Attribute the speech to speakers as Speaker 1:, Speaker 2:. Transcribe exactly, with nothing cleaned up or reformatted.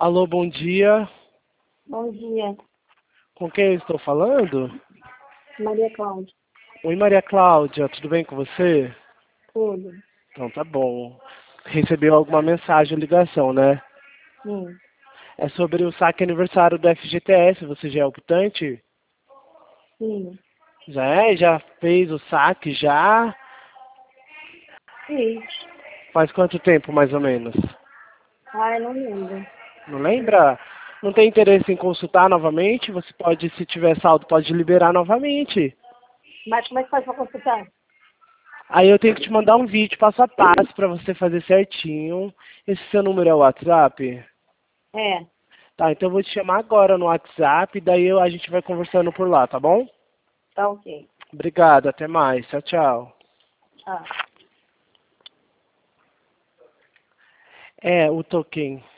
Speaker 1: Alô, bom dia.
Speaker 2: Bom dia,
Speaker 1: Com quem eu estou falando?
Speaker 2: Maria Cláudia.
Speaker 1: Oi, Maria Cláudia, tudo bem com você?
Speaker 2: Tudo?
Speaker 1: Então tá bom. Recebeu alguma mensagem ou ligação, né?
Speaker 2: Sim.
Speaker 1: É sobre o saque aniversário do F G T S. Você já é optante?
Speaker 2: Sim.
Speaker 1: Já é? Já fez o saque? Já?
Speaker 2: Sim.
Speaker 1: Faz quanto tempo, mais ou menos?
Speaker 2: Ai, não lembro.
Speaker 1: Não lembra? Não tem interesse em consultar novamente? Você pode, se tiver saldo, pode liberar novamente.
Speaker 2: Mas como é que faz pra consultar?
Speaker 1: Aí eu tenho que te mandar um vídeo passo a passo para você fazer certinho. Esse seu número é o WhatsApp?
Speaker 2: É,
Speaker 1: Tá, então eu vou te chamar agora no WhatsApp, daí eu, a gente vai conversando por lá, tá bom?
Speaker 2: tá ok.
Speaker 1: Obrigado, até mais. Tchau, tchau.
Speaker 2: Tá.
Speaker 1: É, o token.